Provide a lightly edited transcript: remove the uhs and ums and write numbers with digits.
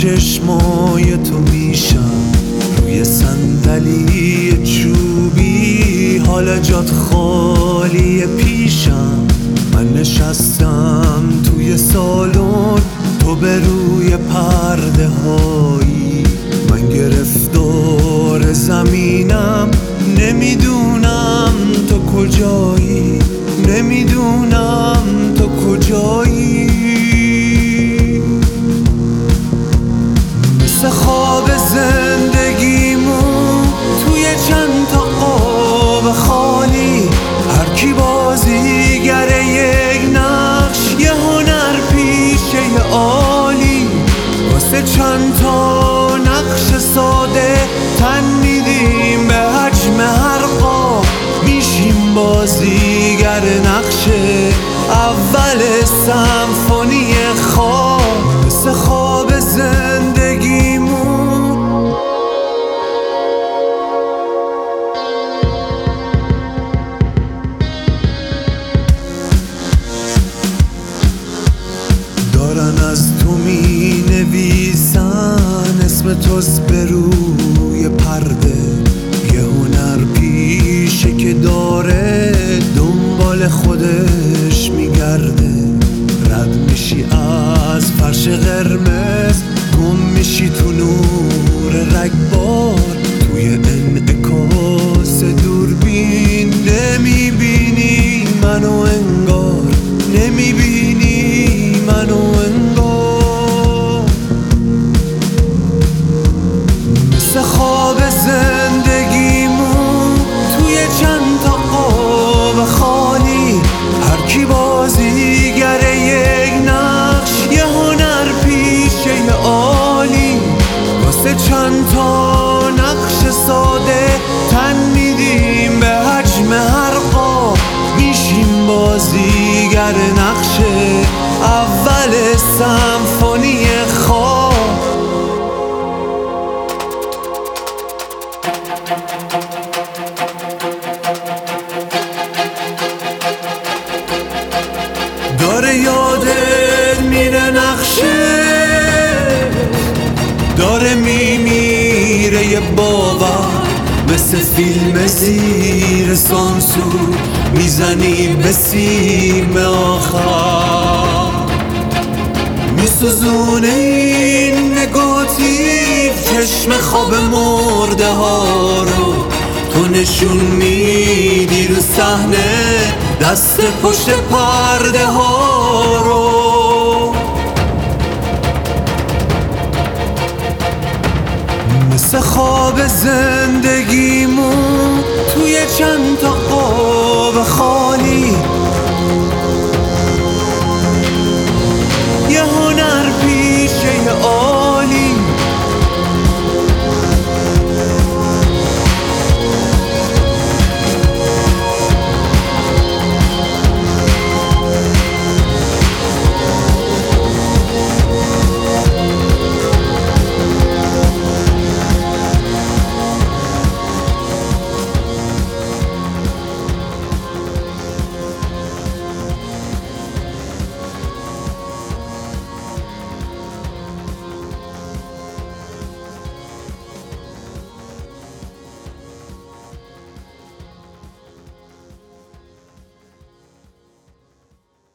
چشمای تو میشم روی صندلی چوبی، حالا جات خالی پیشم. من نشستم توی سالن، تو به روی پرده هایی. من گرفتار زمینم، نمیدونم تو کجایی، نمیدونم تو کجایی. مثل خواب زندگیمون توی چند تا قاب خالی، هر کی بازیگره یک نقش، یه هنر پیشه عالی. واسه چند تا نقش ساده تن میدیم به حجم هر قاب، میشیم بازیگر نقش اول سمفونی خواب. مثل خواب زندگیمون دارن از تو می نویسن، اسم توست به روی پرده. یه هنر پیشه که داره دنبال خودش میگرده. رد میشی از فرش قرمز، گم میشی تو نور رگبار. توی انعکاس دوربین نمیبینی منو انگار، نمیبینی منو انگار. مثل خواب زندگیمون توی چند تا قاب خالی، هر کی بازیگره یک نقش، یه هنر پیشه عالی. واسه چند تا نقش ساده تن میدیم به حجم هر قاب، میشیم بازیگر نقش اول سمفونی خواب. داره یادت میره نقشه، داره میمیره یه باور. مثل فیلم زیر سانسور میزنی به سیم آخر، میسوزونه این نگاتیو چشم خواب مرده ها رو. تو نشون میدی رو صحنه دست پشت پرده ها رو. مثل خواب